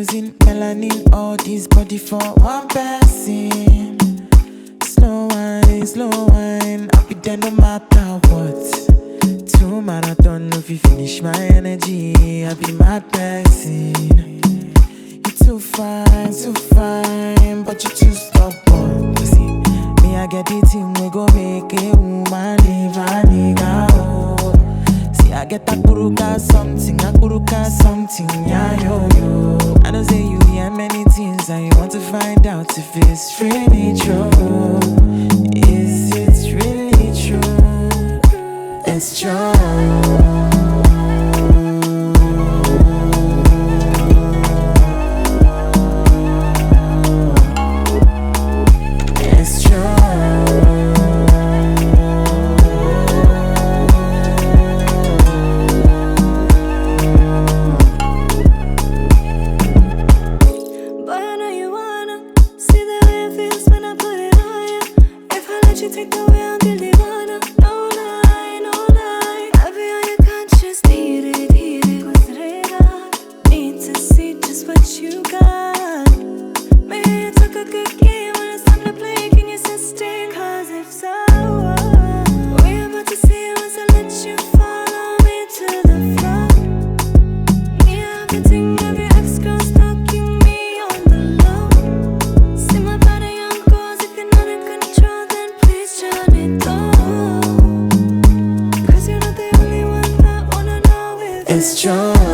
kerosene, melanin, all this body for one person. Slow wine, I'll be there no matter what. Two marathon, if you finish my energy, I'll be mad person. You too fine, but you too stubborn. You see, me I get the thing we go make a woman leave a nigga. Oh. See, I get a kuruka something, yeah yo. I know say you hear many things and you want to find out if it's really true. Is it really true? It's true. You take the way I'm Divana. No lie. I be on your conscience. Dire, gusrera. Need to see just what you got. Maybe you took a good game when it's time to play. Can you sustain? Cause if so, we're about to see once I let you follow me to the floor. Yeah, everything, every ex-girl stalking me on the low. See my body on goals. If you're not in control, then turn it on. Cause you're not the only one that wanna know if it's true.